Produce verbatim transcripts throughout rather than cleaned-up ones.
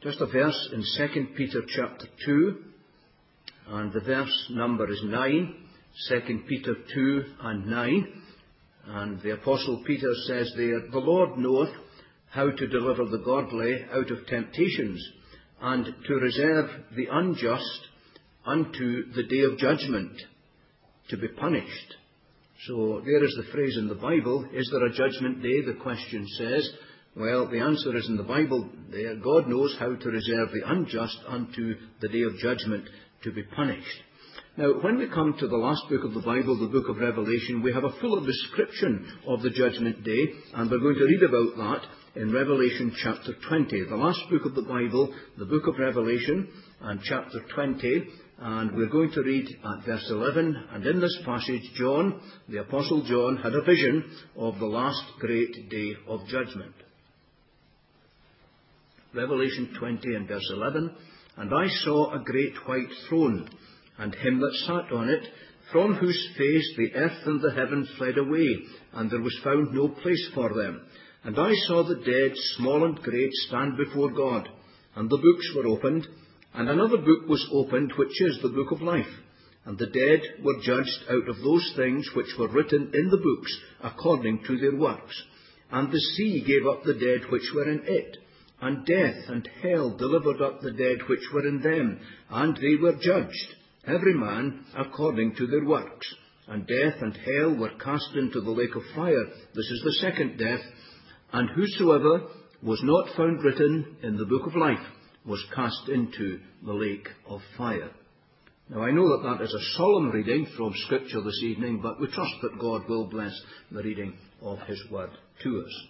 just a verse in Second Peter chapter two, and the verse number is nine, Second Peter two and nine. And the Apostle Peter says there, "The Lord knoweth how to deliver the godly out of temptations, and to reserve the unjust unto the day of judgment, to be punished." So there is the phrase in the Bible. Is there a judgment day? The question says. Well, the answer is in the Bible there. God knows how to reserve the unjust unto the day of judgment, to be punished. Now, when we come to the last book of the Bible, the book of Revelation, we have a fuller description of the judgment day, and we're going to read about that in Revelation chapter twenty. The last book of the Bible, the book of Revelation, and chapter twenty, and we're going to read at verse eleven. And in this passage, John, the Apostle John, had a vision of the last great day of judgment. Revelation twenty and verse eleven. "And I saw a great white throne, and him that sat on it, from whose face the earth and the heaven fled away, and there was found no place for them. And I saw the dead, small and great, stand before God, and the books were opened, and another book was opened, which is the book of life. And the dead were judged out of those things which were written in the books, according to their works. And the sea gave up the dead which were in it, and death and hell delivered up the dead which were in them, and they were judged, every man according to their works. And death and hell were cast into the lake of fire." This is the second death. "And whosoever was not found written in the book of life was cast into the lake of fire." Now, I know that that is a solemn reading from Scripture this evening, but we trust that God will bless the reading of His Word to us.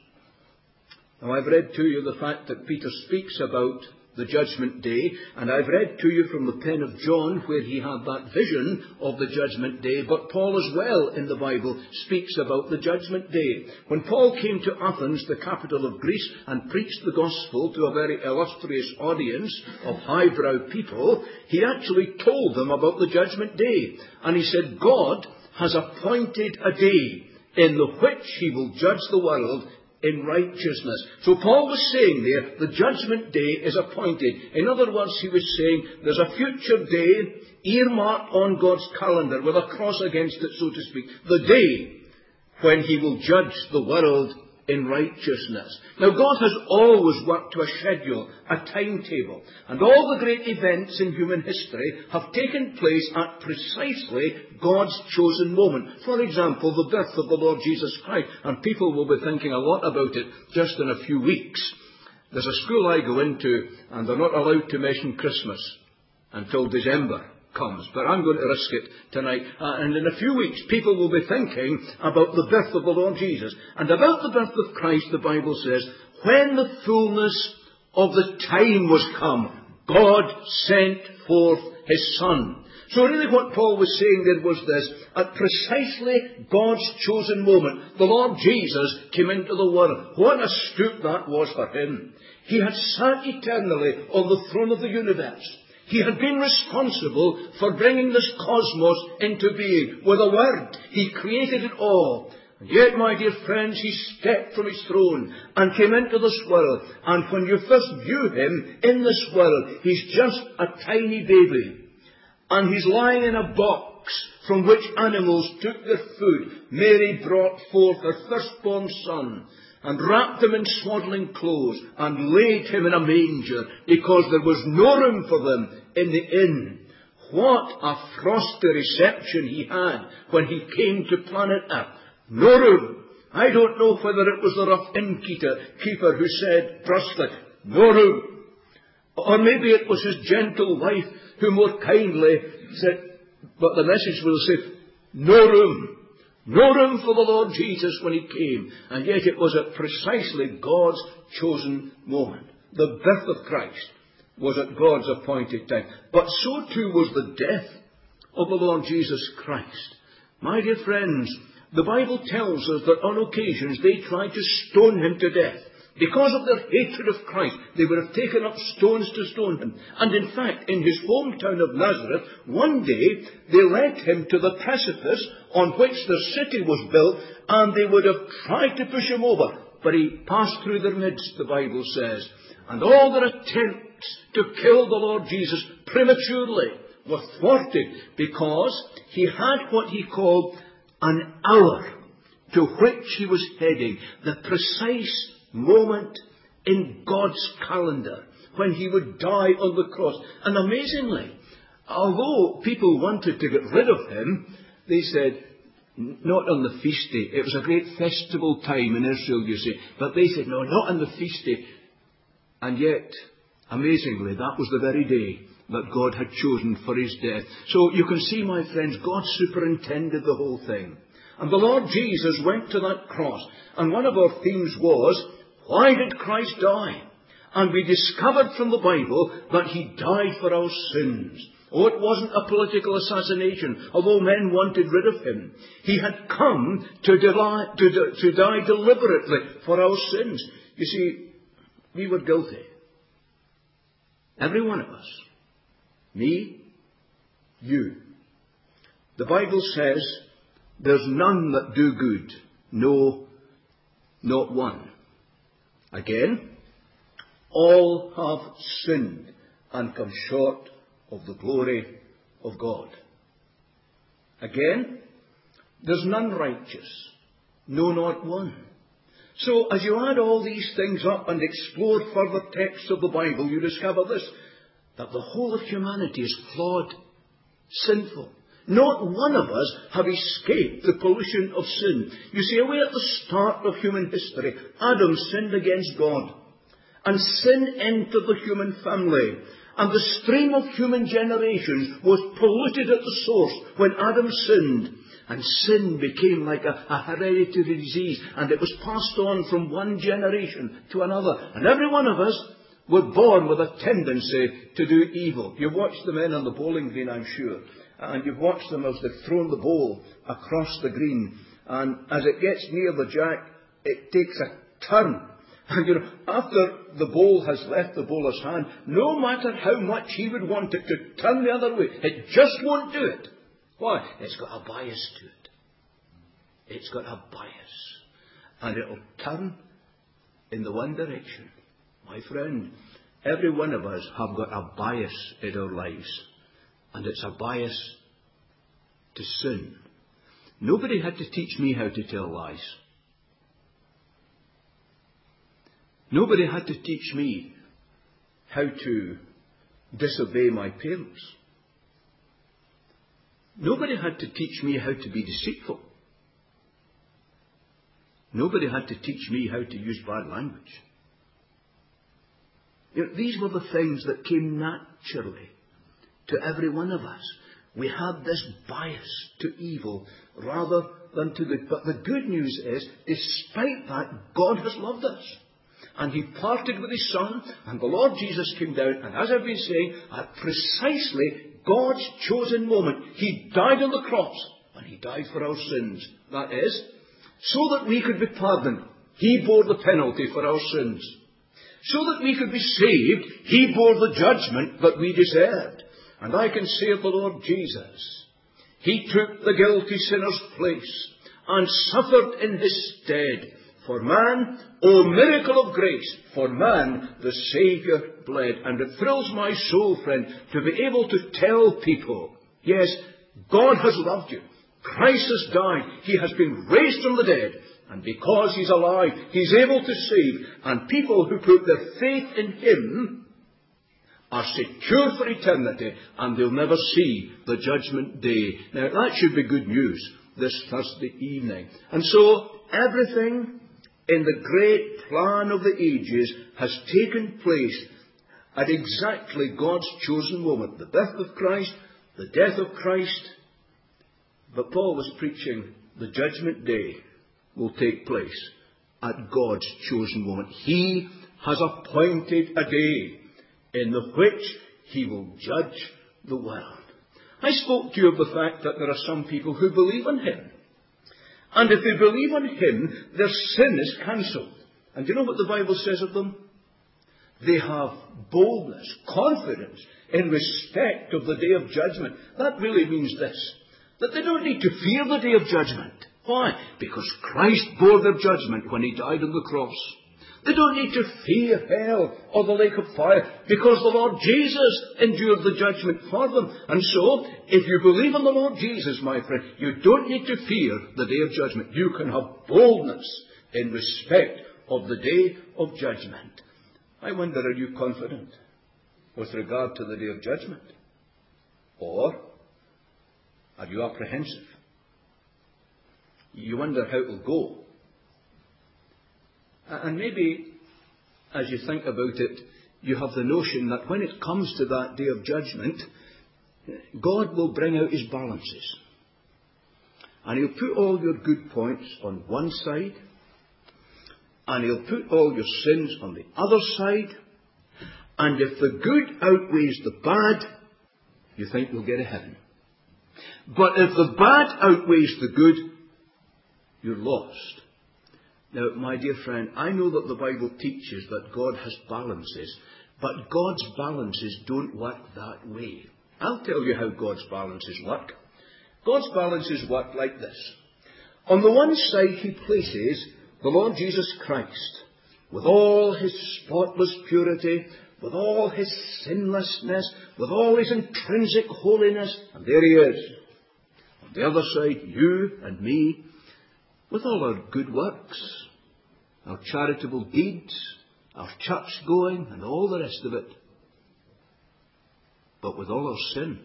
Now, I've read to you the fact that Peter speaks about the judgment day, and I've read to you from the pen of John where he had that vision of the judgment day, but Paul as well in the Bible speaks about the judgment day. When Paul came to Athens, the capital of Greece, and preached the gospel to a very illustrious audience of highbrow people, he actually told them about the judgment day. And he said, God has appointed a day in the which he will judge the world in righteousness. So Paul was saying there, the judgment day is appointed. In other words, he was saying there's a future day earmarked on God's calendar with a cross against it, so to speak. The day when he will judge the world in righteousness. Now, God has always worked to a schedule, a timetable, and all the great events in human history have taken place at precisely God's chosen moment. For example, the birth of the Lord Jesus Christ, and people will be thinking a lot about it just in a few weeks. There's a school I go into, and they're not allowed to mention Christmas until December comes, but I'm going to risk it tonight. Uh, and in a few weeks, people will be thinking about the birth of the Lord Jesus. And about the birth of Christ, the Bible says, when the fullness of the time was come, God sent forth His Son. So really what Paul was saying there was this: at precisely God's chosen moment, the Lord Jesus came into the world. What a scoop that was for Him. He had sat eternally on the throne of the universe. He had been responsible for bringing this cosmos into being. With a word, He created it all. And yet, my dear friends, He stepped from His throne and came into this world. And when you first view Him in this world, He's just a tiny baby. And He's lying in a box from which animals took their food. Mary brought forth her firstborn son, and wrapped him in swaddling clothes, and laid him in a manger, because there was no room for them in the inn. What a frosty reception he had when he came to planet Earth. No room. I don't know whether it was the rough innkeeper keeper who said brusquely, no room. Or maybe it was his gentle wife who more kindly said, but the message will say, no room. No room for the Lord Jesus when He came. And yet it was at precisely God's chosen moment. The birth of Christ was at God's appointed time. But so too was the death of the Lord Jesus Christ. My dear friends, the Bible tells us that on occasions they tried to stone Him to death. Because of their hatred of Christ, they would have taken up stones to stone Him. And in fact, in His hometown of Nazareth, one day they led Him to the precipice on which the city was built, and they would have tried to push Him over. but he passed through their midst, the Bible says. And all their attempts to kill the Lord Jesus prematurely were thwarted, because he had what he called an hour to which he was heading, the precise moment in God's calendar when he would die on the cross. And amazingly, although people wanted to get rid of him, they said, not on the feast day. It was a great festival time in Israel, you see. But they said, no, not on the feast day. And yet, amazingly, that was the very day that God had chosen for his death. So you can see, my friends, God superintended the whole thing. And the Lord Jesus went to that cross. And one of our themes was, why did Christ die? And we discovered from the Bible that he died for our sins. Oh, it wasn't a political assassination, although men wanted rid of him. He had come to, die, to, to die deliberately for our sins. You see, we were guilty. Every one of us. Me, you. The Bible says, there's none that do good. No, not one. Again, all have sinned and come short of the glory of God. Again, there's none righteous. No, not one. So, as you add all these things up and explore further texts of the Bible, you discover this, that the whole of humanity is flawed, sinful. Not one of us have escaped the pollution of sin. You see, away at the start of human history, Adam sinned against God. And sin entered the human family. And the stream of human generations was polluted at the source when Adam sinned. And sin became like a, a hereditary disease, and it was passed on from one generation to another. And every one of us were born with a tendency to do evil. You've watched the men on the bowling green, I'm sure. And you've watched them as they've thrown the ball across the green. And as it gets near the jack, it takes a turn. And you know, after the ball has left the bowler's hand, no matter how much he would want it to turn the other way, it just won't do it. Why? It's got a bias to it. It's got a bias. And it'll turn in the one direction. My friend, every one of us have got a bias in our lives. And it's a bias to sin. Nobody had to teach me how to tell lies. Nobody had to teach me how to disobey my parents. Nobody had to teach me how to be deceitful. Nobody had to teach me how to use bad language. You know, these were the things that came naturally to every one of us. We had this bias to evil rather than to good. But the good news is, despite that, God has loved us. And he parted with his Son, and the Lord Jesus came down, and as I've been saying, at precisely God's chosen moment, he died on the cross, and he died for our sins. That is, so that we could be pardoned. He bore the penalty for our sins. So that we could be saved, he bore the judgment that we deserved. And I can say of the Lord Jesus, he took the guilty sinner's place and suffered in his stead. For man, O miracle of grace, for man the Saviour bled. And it thrills my soul, friend, to be able to tell people, yes, God has loved you. Christ has died. He has been raised from the dead. And because he's alive, he's able to save. And people who put their faith in him are secure for eternity, and they'll never see the judgment day. Now, that should be good news this Thursday evening. And so, everything in the great plan of the ages has taken place at exactly God's chosen moment. The birth of Christ, the death of Christ. But Paul was preaching the judgment day will take place at God's chosen moment. He has appointed a day in the which he will judge the world. I spoke to you of the fact that there are some people who believe in him. And if they believe in him, their sin is cancelled. And do you know what the Bible says of them? They have boldness, confidence in respect of the day of judgment. That really means this, that they don't need to fear the day of judgment. Why? Because Christ bore their judgment when he died on the cross. They don't need to fear hell or the lake of fire, because the Lord Jesus endured the judgment for them. And so, if you believe in the Lord Jesus, my friend, you don't need to fear the day of judgment. You can have boldness in respect of the day of judgment. I wonder, are you confident with regard to the day of judgment? Or are you apprehensive? You wonder how it will go. And maybe, as you think about it, you have the notion that when it comes to that day of judgment, God will bring out his balances. And he'll put all your good points on one side, and he'll put all your sins on the other side, and if the good outweighs the bad, you think you'll get to heaven. But if the bad outweighs the good, you're lost. Now, my dear friend, I know that the Bible teaches that God has balances, but God's balances don't work that way. I'll tell you how God's balances work. God's balances work like this. On the one side, he places the Lord Jesus Christ with all his spotless purity, with all his sinlessness, with all his intrinsic holiness, and there he is. On the other side, you and me, with all our good works, our charitable deeds, our church going, and all the rest of it, but with all our sin.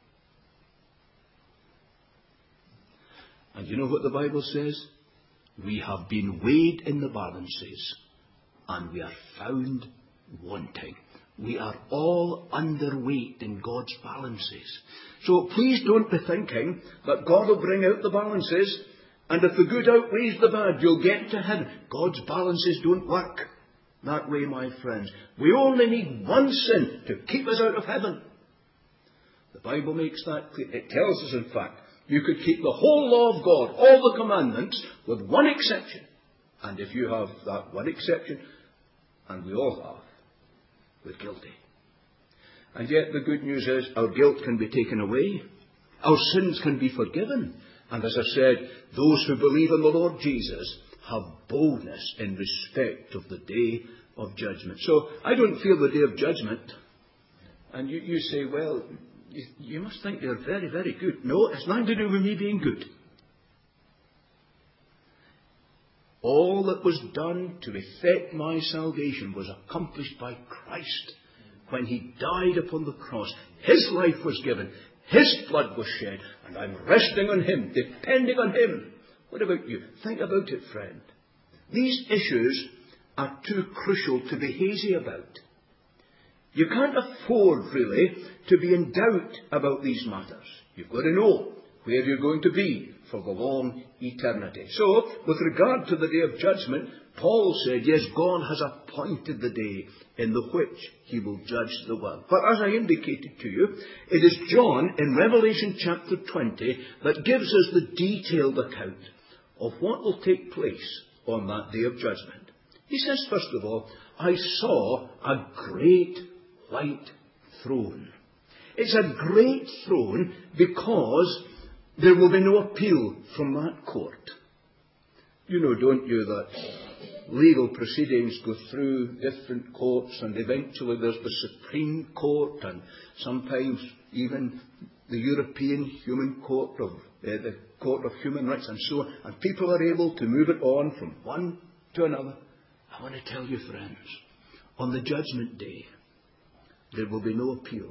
And you know what the Bible says? We have been weighed in the balances, and we are found wanting. We are all underweight in God's balances. So please don't be thinking that God will bring out the balances, and if the good outweighs the bad, you'll get to heaven. God's balances don't work that way, my friends. We only need one sin to keep us out of heaven. The Bible makes that clear. It tells us, in fact, you could keep the whole law of God, all the commandments, with one exception. And if you have that one exception, and we all have, we're guilty. And yet the good news is our guilt can be taken away. Our sins can be forgiven. And as I said, those who believe in the Lord Jesus have boldness in respect of the day of judgment. So I don't fear the day of judgment. And you, you say, well, you, you must think you're very, very good. No, it's nothing to do with me being good. All that was done to effect my salvation was accomplished by Christ when he died upon the cross. His life was given. His blood was shed. And I'm resting on him, depending on him. What about you? Think about it, friend. These issues are too crucial to be hazy about. You can't afford, really, to be in doubt about these matters. You've got to know where you're going to be for the long eternity. So, with regard to the day of judgment, Paul said, yes, God has appointed the day in the which he will judge the world. But as I indicated to you, it is John in Revelation chapter twenty that gives us the detailed account of what will take place on that day of judgment. He says, first of all, I saw a great white throne. It's a great throne because there will be no appeal from that court. You know, don't you, that legal proceedings go through different courts, and eventually there's the Supreme Court, and sometimes even the European Human Court of uh, the Court of Human Rights, and so on. And people are able to move it on from one to another. I want to tell you, friends, on the judgment day, there will be no appeals.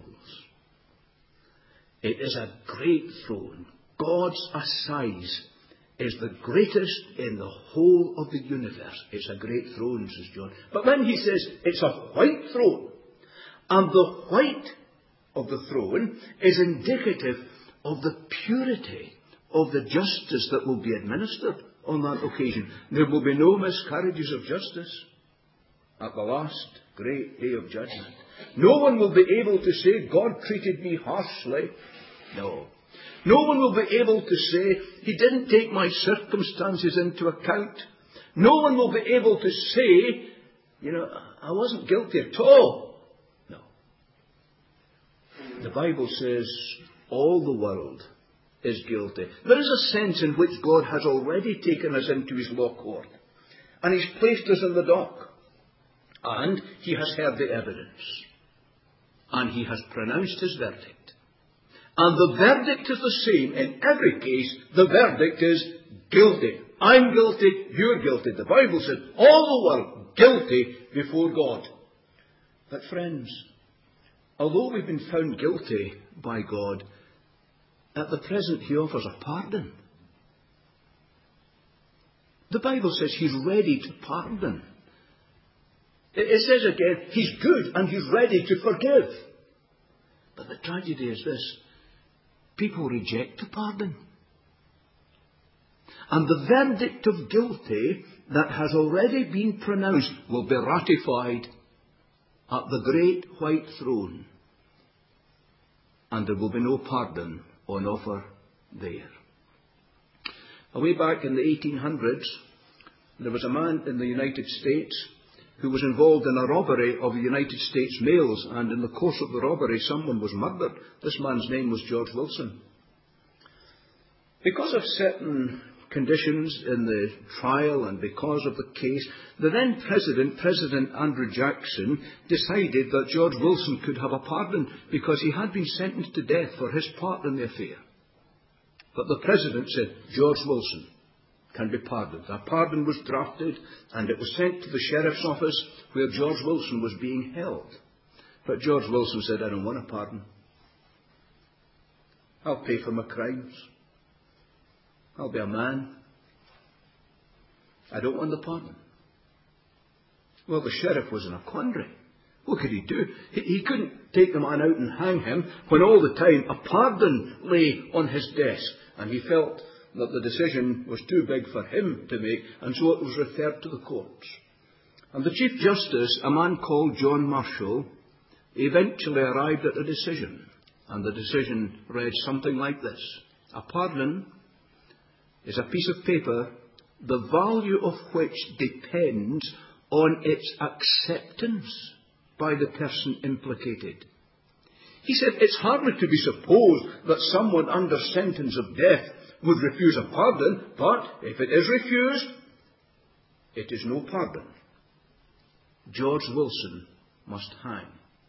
It is a great throne. God's assize is the greatest in the whole of the universe. It's a great throne, says John. But then he says it's a white throne. And the white of the throne is indicative of the purity of the justice that will be administered on that occasion. There will be no miscarriages of justice at the last great day of judgment. No one will be able to say, God treated me harshly. No. No one will be able to say, he didn't take my circumstances into account. No one will be able to say, you know, I wasn't guilty at all. No. The Bible says all the world is guilty. There is a sense in which God has already taken us into his law court, and he's placed us in the dock, and he has heard the evidence, and he has pronounced his verdict. And the verdict is the same in every case. The verdict is guilty. I'm guilty, you're guilty. The Bible says all the world guilty before God. But friends, although we've been found guilty by God, at the present he offers a pardon. The Bible says he's ready to pardon. It says again, he's good and he's ready to forgive. But the tragedy is this: people reject the pardon. And the verdict of guilty that has already been pronounced will be ratified at the great white throne. And there will be no pardon on offer there. Away back in the eighteen hundreds, there was a man in the United States who was involved in a robbery of the United States mails, and in the course of the robbery someone was murdered. This man's name was George Wilson. Because of certain conditions in the trial and because of the case, the then President, President Andrew Jackson, decided that George Wilson could have a pardon because he had been sentenced to death for his part in the affair. But the President said, George Wilson can be pardoned. A pardon was drafted and it was sent to the sheriff's office where George Wilson was being held. But George Wilson said, I don't want a pardon. I'll pay for my crimes. I'll be a man. I don't want the pardon. Well, the sheriff was in a quandary. What could he do? He, he couldn't take the man out and hang him when all the time a pardon lay on his desk, and he felt that the decision was too big for him to make, and so it was referred to the courts. And the Chief Justice, a man called John Marshall, eventually arrived at a decision. And the decision read something like this: a pardon is a piece of paper, the value of which depends on its acceptance by the person implicated. He said it's hardly to be supposed that someone under sentence of death would refuse a pardon, but if it is refused, it is no pardon. George Wilson must hang.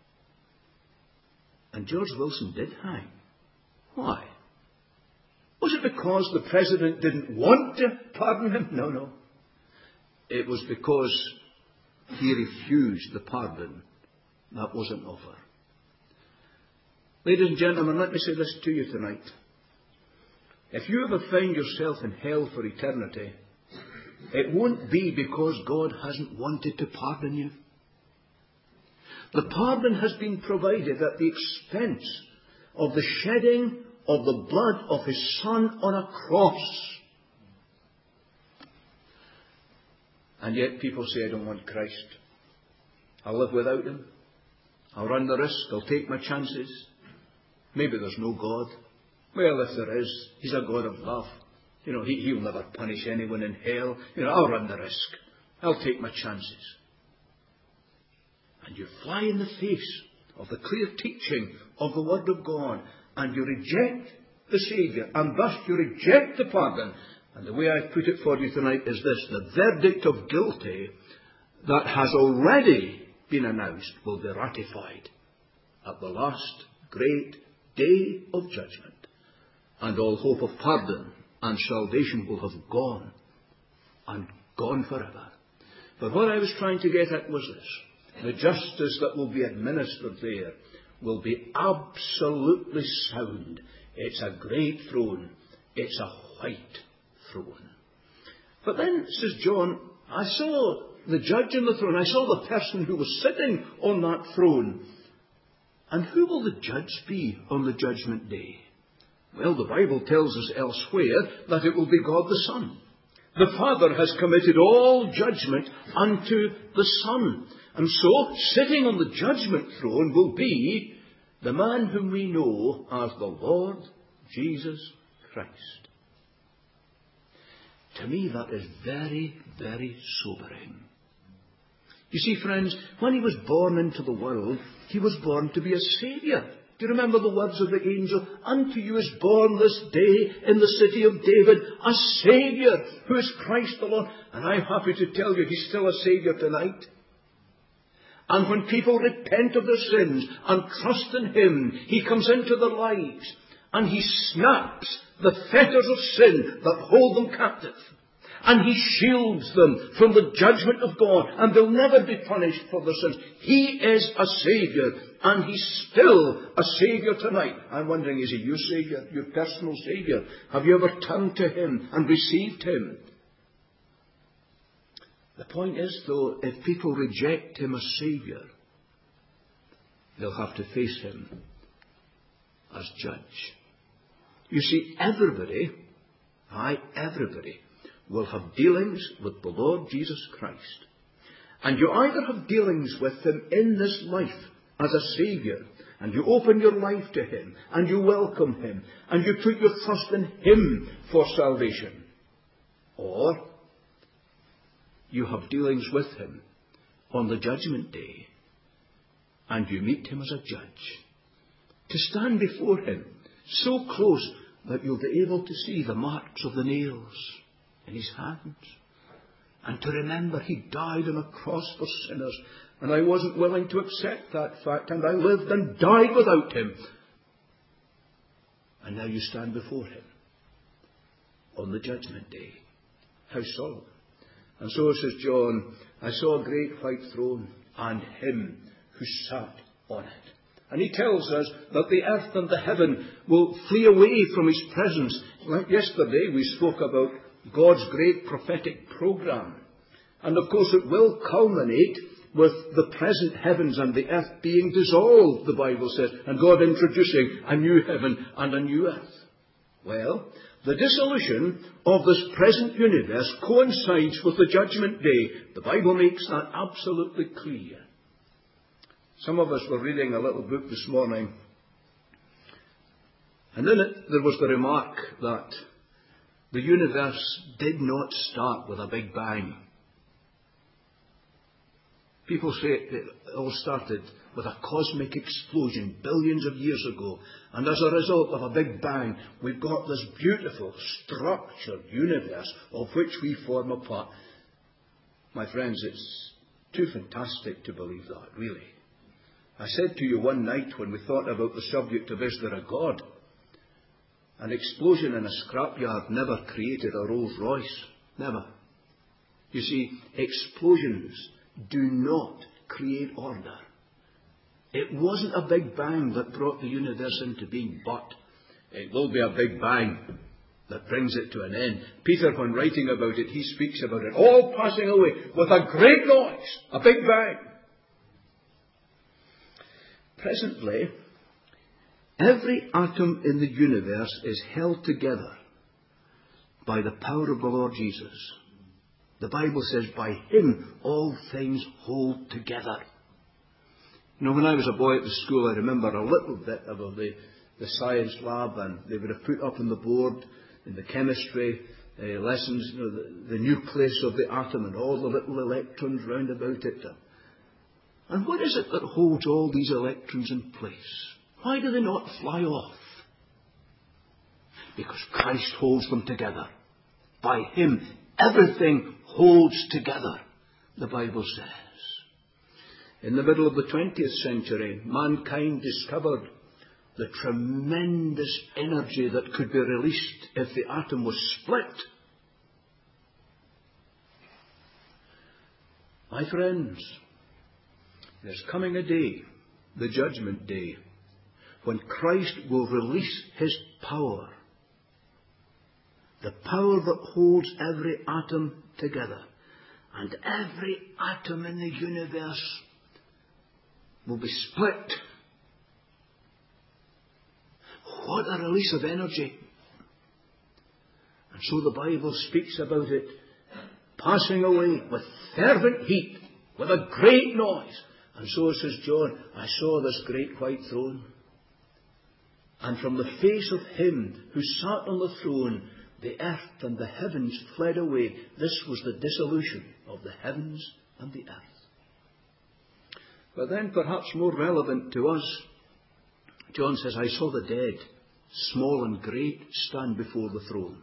And George Wilson did hang. Why? Was it because the President didn't want to pardon him? No, no. It was because he refused the pardon that was on offer. Ladies and gentlemen, let me say this to you tonight. If you ever find yourself in hell for eternity, it won't be because God hasn't wanted to pardon you. The pardon has been provided at the expense of the shedding of the blood of his Son on a cross. And yet people say, I don't want Christ. I'll live without him. I'll run the risk. I'll take my chances. Maybe there's no God. Well, if there is, he's a God of love. You know, he, he'll never punish anyone in hell. You know, I'll run the risk. I'll take my chances. And you fly in the face of the clear teaching of the Word of God, and you reject the Saviour, and thus you reject the pardon. And the way I put it for you tonight is this: the verdict of guilty that has already been announced will be ratified at the last great day of judgment. And all hope of pardon and salvation will have gone, and gone forever. But what I was trying to get at was this: the justice that will be administered there will be absolutely sound. It's a great throne. It's a white throne. But then, says John, I saw the judge on the throne. I saw the person who was sitting on that throne. And who will the judge be on the judgment day? Well, the Bible tells us elsewhere that it will be God the Son. The Father has committed all judgment unto the Son. And so, sitting on the judgment throne will be the man whom we know as the Lord Jesus Christ. To me, that is very, very sobering. You see, friends, when he was born into the world, he was born to be a Saviour. Do you remember the words of the angel? Unto you is born this day in the city of David a Saviour, who is Christ the Lord. And I'm happy to tell you, He's still a Saviour tonight. And when people repent of their sins and trust in Him, He comes into their lives and He snaps the fetters of sin that hold them captive. And He shields them from the judgment of God, and they'll never be punished for their sins. He is a Saviour, and He's still a Saviour tonight. I'm wondering, is He your Saviour, your personal Saviour? Have you ever turned to Him and received Him? The point is, though, if people reject Him as Saviour, they'll have to face Him as Judge. You see, everybody, aye, everybody, will have dealings with the Lord Jesus Christ. And you either have dealings with Him in this life as a Saviour, and you open your life to Him, and you welcome Him, and you put your trust in Him for salvation. Or you have dealings with Him on the judgment day, and you meet Him as a judge. To stand before Him so close that you'll be able to see the marks of the nails in His hands. And to remember He died on a cross for sinners. And I wasn't willing to accept that fact. And I lived and died without Him. And now you stand before Him on the judgment day. How solemn. And so says John, I saw a great white throne and Him who sat on it. And he tells us that the earth and the heaven will flee away from His presence. Like yesterday we spoke about God's great prophetic program. And of course it will culminate with the present heavens and the earth being dissolved, the Bible says, and God introducing a new heaven and a new earth. Well, the dissolution of this present universe coincides with the judgment day. The Bible makes that absolutely clear. Some of us were reading a little book this morning, and in it there was the remark that the universe did not start with a big bang. People say it all started with a cosmic explosion billions of years ago, and as a result of a big bang, we've got this beautiful, structured universe of which we form a part. My friends, it's too fantastic to believe that, really. I said to you one night when we thought about the subject of is there a God? An explosion in a scrapyard never created a Rolls Royce. Never. You see, explosions do not create order. It wasn't a big bang that brought the universe into being, but it will be a big bang that brings it to an end. Peter, when writing about it, he speaks about it all passing away with a great noise, a big bang. Presently, every atom in the universe is held together by the power of the Lord Jesus. The Bible says, by Him all things hold together. You know, when I was a boy at the school, I remember a little bit about the, the science lab, and they would have put up on the board in the chemistry uh, lessons, you know, the, the nucleus of the atom and all the little electrons round about it. And what is it that holds all these electrons in place? Why do they not fly off? Because Christ holds them together. By Him, everything holds together, the Bible says. In the middle of the twentieth century, mankind discovered the tremendous energy that could be released if the atom was split. My friends, there's coming a day, the judgment day, when Christ will release His power. The power that holds every atom together. And every atom in the universe will be split. What a release of energy. And so the Bible speaks about it passing away with fervent heat, with a great noise. And so says John, I saw this great white throne. And from the face of Him who sat on the throne, the earth and the heavens fled away. This was the dissolution of the heavens and the earth. But then, perhaps more relevant to us John says, I saw the dead, small and great, stand before the throne.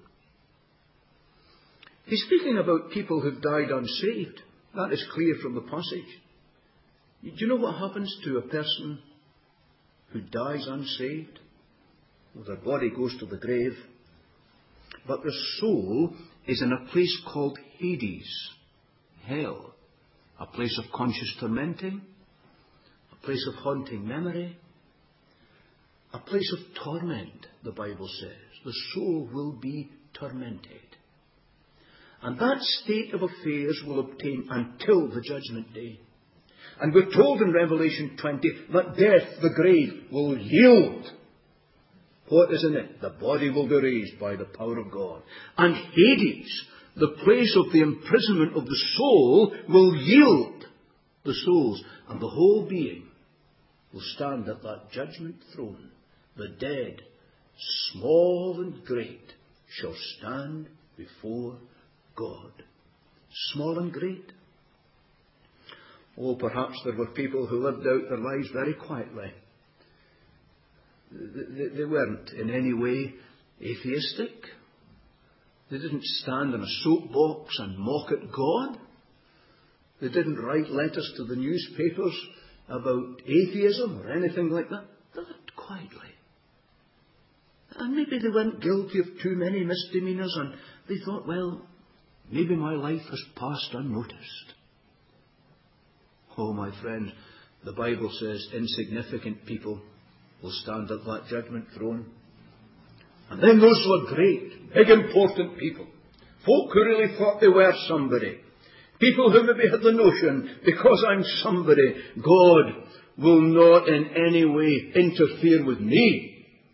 He's speaking about people who've died unsaved. That is clear from the passage. Do you know what happens to a person who dies unsaved? Well, their body goes to the grave, but their soul is in a place called Hades, hell, a place of conscious tormenting, a place of haunting memory, a place of torment, the Bible says. The soul will be tormented. And that state of affairs will obtain until the judgment day. And we're told in Revelation twenty that death, the grave, will yield. What is in it? The body will be raised by the power of God. And Hades, the place of the imprisonment of the soul, will yield the souls. And the whole being will stand at that judgment throne. The dead, small and great, shall stand before God. Small and great. Oh, perhaps there were people who lived out their lives very quietly. They weren't in any way atheistic. They didn't stand on a soapbox and mock at God. They didn't write letters to the newspapers about atheism or anything like that. They lived quietly. And maybe they weren't guilty of too many misdemeanors, and they thought, well, maybe my life has passed unnoticed. Oh, my friend, the Bible says insignificant people will stand at that judgment throne. And then those who are great, big, important people, folk who really thought they were somebody, people who maybe had the notion, because I'm somebody, God will not in any way interfere with me.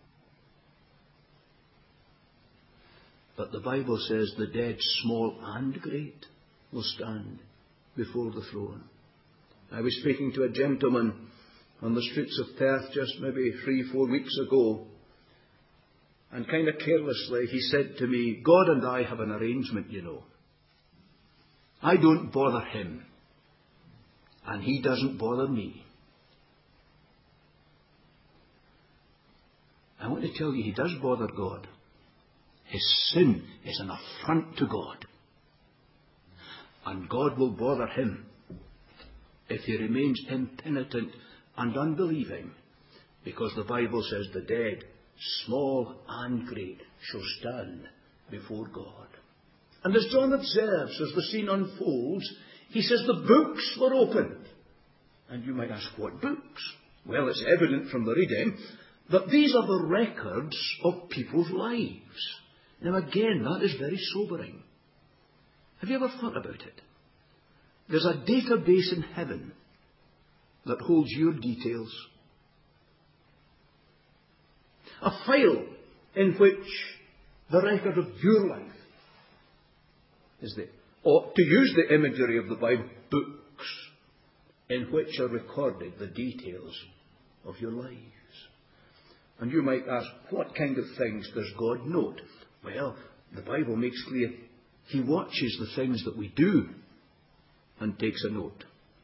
But the Bible says the dead, small and great, will stand before the throne. I was speaking to a gentleman on the streets of Perth just maybe three, four weeks ago, and kind of carelessly he said to me, God and I have an arrangement, you know. I don't bother him, and he doesn't bother me. I want to tell you, he does bother God. His sin is an affront to God. And God will bother him if he remains impenitent and unbelieving, because the Bible says the dead, small and great, shall stand before God. And as John observes, as the scene unfolds, he says the books were opened. And you might ask, what books? Well, it's evident from the reading that these are the records of people's lives. Now again, that is very sobering. Have you ever thought about it? There's a database in heaven that holds your details. A file in which the record of your life is there. Or, to use the imagery of the Bible, books in which are recorded the details of your lives. And you might ask, what kind of things does God note? Well, the Bible makes clear he watches the things that we do and takes a note.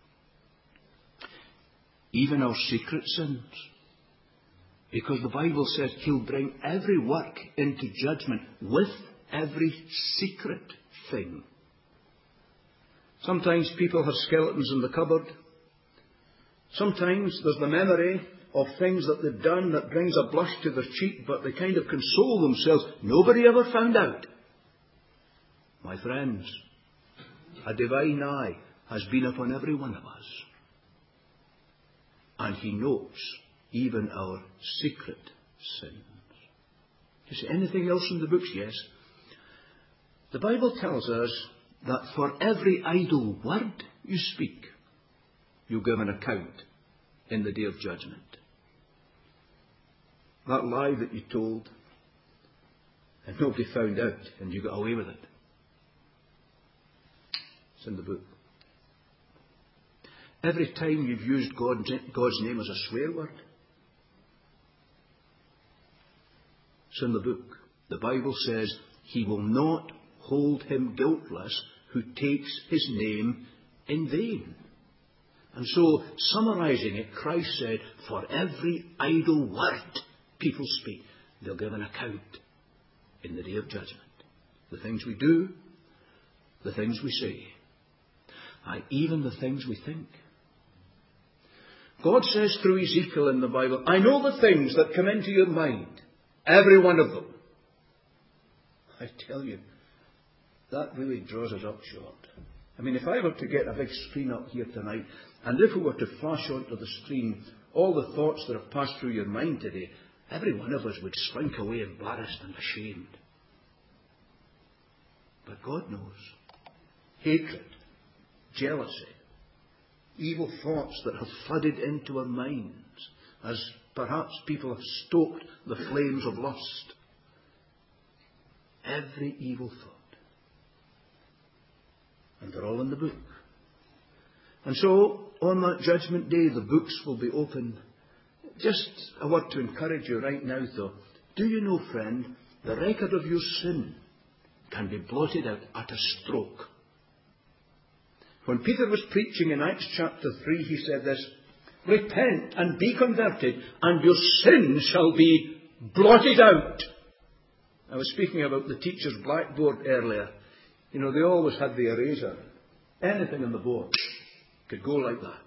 Even our secret sins. Because the Bible says he'll bring every work into judgment with every secret thing. Sometimes people have skeletons in the cupboard. Sometimes there's the memory of things that they've done that brings a blush to their cheek, but they kind of console themselves. Nobody ever found out. My friends, a divine eye has been upon every one of us. And he notes even our secret sins. Do you see anything else in the books? Yes. The Bible tells us that for every idle word you speak, you give an account in the day of judgment. That lie that you told, and nobody found out, and you got away with it. It's in the book. Every time you've used God, God's name as a swear word, it's in the book. The Bible says he will not hold him guiltless who takes his name in vain. And so, summarizing it, Christ said, for every idle word people speak, they'll give an account in the day of judgment. The things we do, the things we say, and even the things we think. God says through Ezekiel in the Bible, I know the things that come into your mind, every one of them. I tell you, that really draws us up short. I mean, if I were to get a big screen up here tonight, and if we were to flash onto the screen all the thoughts that have passed through your mind today, every one of us would slink away embarrassed and ashamed. But God knows. Hatred, jealousy, evil thoughts that have flooded into our minds as perhaps people have stoked the flames of lust. Every evil thought. And they're all in the book. And so, on that judgment day, the books will be opened. Just a word to encourage you right now, though. Do you know, friend, the record of your sin can be blotted out at a stroke. When Peter was preaching in Acts chapter three, he said this, repent and be converted, and your sins shall be blotted out. I was speaking about the teacher's blackboard earlier. You know, they always had the eraser. Anything on the board could go like that.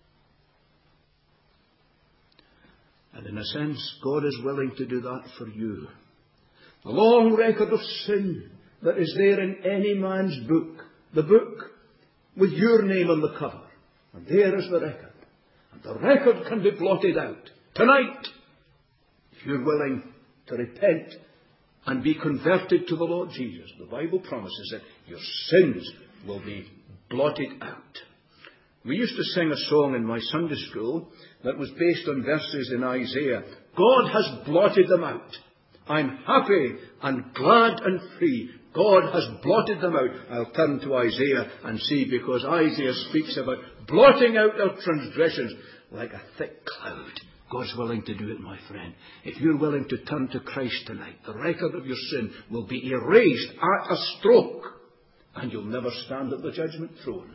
And in a sense, God is willing to do that for you. The long record of sin that is there in any man's book. The book with your name on the cover. And there is the record. And the record can be blotted out. Tonight, if you're willing to repent and be converted to the Lord Jesus, the Bible promises that your sins will be blotted out. We used to sing a song in my Sunday school that was based on verses in Isaiah. God has blotted them out. I'm happy and glad and free. God has blotted them out. I'll turn to Isaiah and see, because Isaiah speaks about blotting out our transgressions like a thick cloud. God's willing to do it, my friend. If you're willing to turn to Christ tonight, the record of your sin will be erased at a stroke, and you'll never stand at the judgment throne.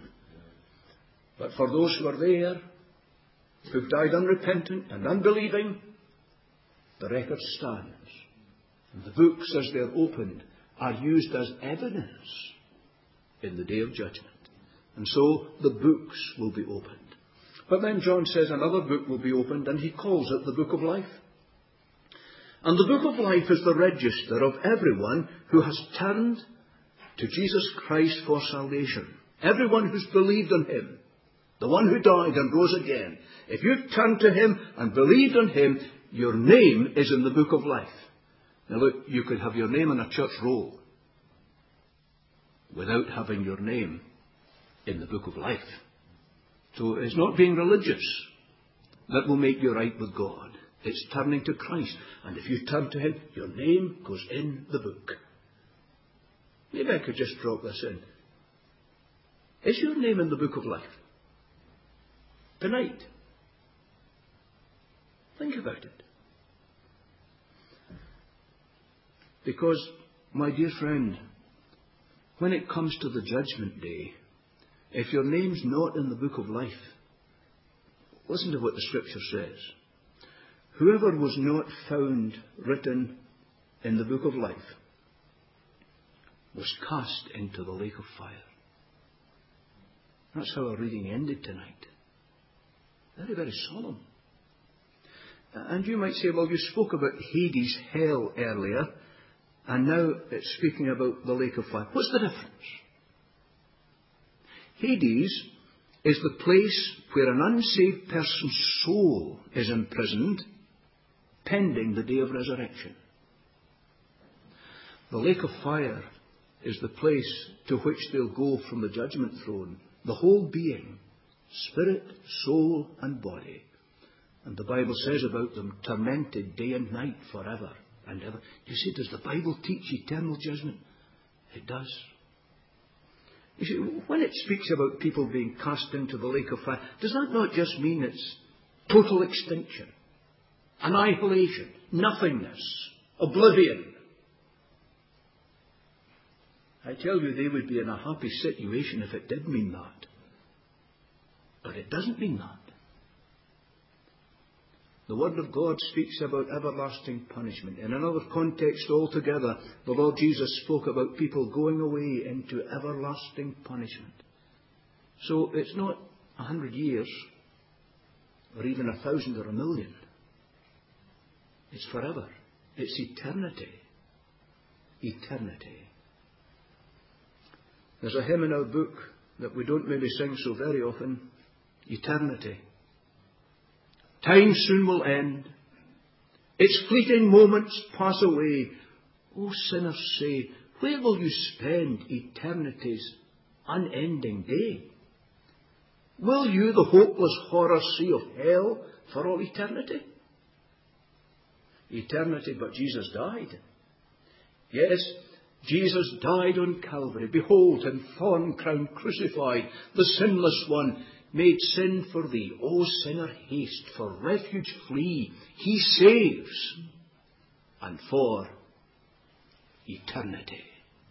But for those who are there, who've died unrepentant and unbelieving, the record stands. And the books, as they're opened, are used as evidence in the day of judgment. And so the books will be opened. But then John says another book will be opened, and he calls it the Book of Life. And the Book of Life is the register of everyone who has turned to Jesus Christ for salvation. Everyone who's believed on him. The one who died and rose again. If you turned to him and believed on him, your name is in the Book of Life. Now look, you could have your name on a church roll without having your name in the Book of Life. So it's not being religious that will make you right with God. It's turning to Christ. And if you turn to him, your name goes in the book. Maybe I could just drop this in. Is your name in the Book of Life? Tonight. Think about it. Because, my dear friend, when it comes to the judgment day, if your name's not in the Book of Life, listen to what the Scripture says. Whoever was not found written in the Book of Life was cast into the lake of fire. That's how our reading ended tonight. Very, very solemn. And you might say, well, you spoke about Hades, hell, earlier, and now it's speaking about the lake of fire. What's the difference? Hades is the place where an unsaved person's soul is imprisoned, pending the day of resurrection. The lake of fire is the place to which they'll go from the judgment throne, the whole being, spirit, soul, and body. And the Bible says about them, tormented day and night forever and ever. You see, does the Bible teach eternal judgment? It does. You see, when it speaks about people being cast into the lake of fire, does that not just mean it's total extinction, annihilation, nothingness, oblivion? I tell you, they would be in a happy situation if it did mean that. But it doesn't mean that. The Word of God speaks about everlasting punishment. In another context altogether, the Lord Jesus spoke about people going away into everlasting punishment. So it's not a hundred years, or even a thousand or a million. It's forever. It's eternity. Eternity. There's a hymn in our book that we don't maybe sing so very often. Eternity. Time soon will end. Its fleeting moments pass away. O sinners, say, where will you spend eternity's unending day? Will you the hopeless horror see of hell for all eternity? Eternity, but Jesus died. Yes, Jesus died on Calvary. Behold him, thorn crown crucified, the sinless one, made sin for thee. O sinner, haste, for refuge flee. He saves, and for eternity.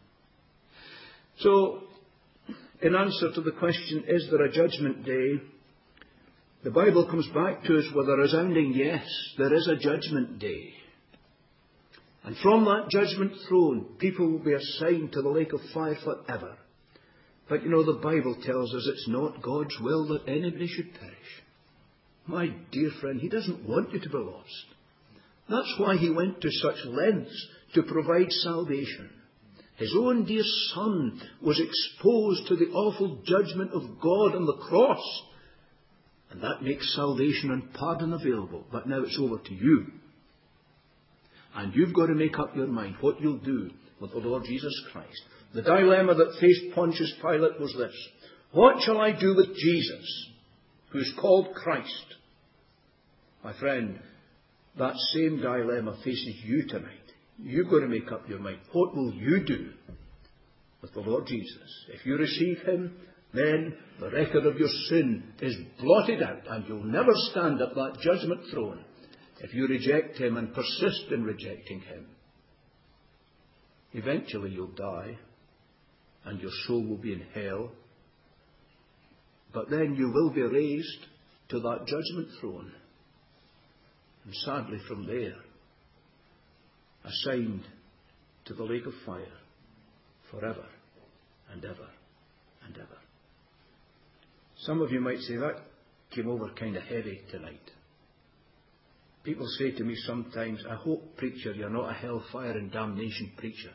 So, in answer to the question, is there a judgment day? The Bible comes back to us with a resounding yes. There is a judgment day. And from that judgment throne, people will be assigned to the lake of fire forever. But you know, the Bible tells us it's not God's will that anybody should perish. My dear friend, He doesn't want you to be lost. That's why He went to such lengths to provide salvation. His own dear Son was exposed to the awful judgment of God on the cross. And that makes salvation and pardon available. But now it's over to you. And you've got to make up your mind what you'll do with the Lord Jesus Christ. The dilemma that faced Pontius Pilate was this: what shall I do with Jesus, who's called Christ? My friend, that same dilemma faces you tonight. You've got to make up your mind. What will you do with the Lord Jesus? If you receive Him, then the record of your sin is blotted out, and you'll never stand at that judgment throne. If you reject Him and persist in rejecting Him, eventually you'll die, and your soul will be in hell. But then you will be raised to that judgment throne. And sadly from there, assigned to the lake of fire forever and ever and ever. Some of you might say, that came over kind of heavy tonight. People say to me sometimes, I hope, preacher, you're not a hellfire and damnation preacher.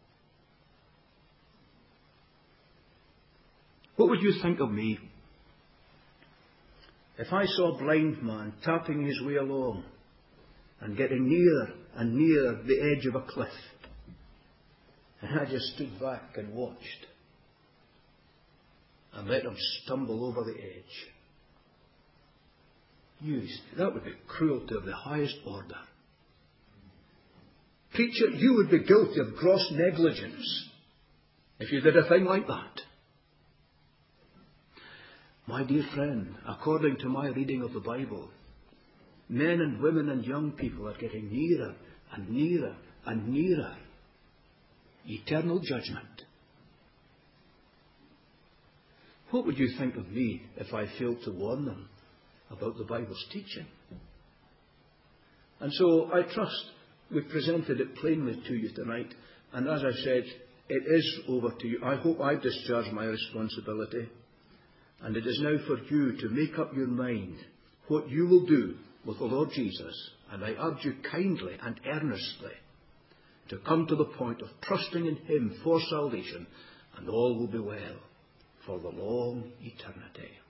What would you think of me if I saw a blind man tapping his way along and getting nearer and nearer the edge of a cliff, and I just stood back and watched and let him stumble over the edge? You, that would be cruelty of the highest order. Preacher, you would be guilty of gross negligence if you did a thing like that. My dear friend, according to my reading of the Bible, men and women and young people are getting nearer and nearer and nearer eternal judgment. What would you think of me if I failed to warn them about the Bible's teaching? And so I trust we've presented it plainly to you tonight. And as I said, it is over to you. I hope I've discharged my responsibility. And it is now for you to make up your mind what you will do with the Lord Jesus. And I urge you kindly and earnestly to come to the point of trusting in Him for salvation, and all will be well for the long eternity.